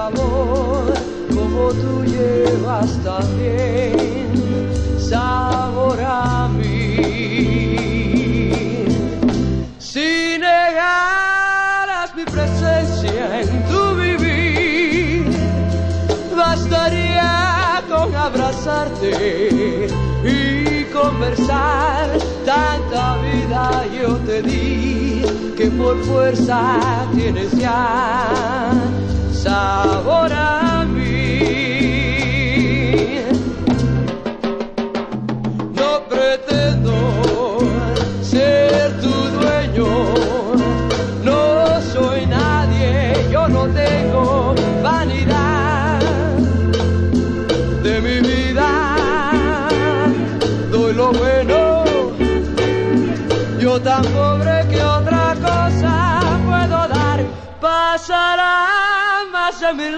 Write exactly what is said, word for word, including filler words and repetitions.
amor como tú llevas también sabor a mí. Si negaras mi presencia en tu vivir, bastaría con abrazarte y conversar. Tanta vida yo te di que por fuerza tienes ya sabor a mí. No pretendo ser tu dueño, no soy nadie, yo no tengo vanidad de mi vida, doy lo bueno. Yo tan pobre que otra cosa puedo dar, pasará más de mil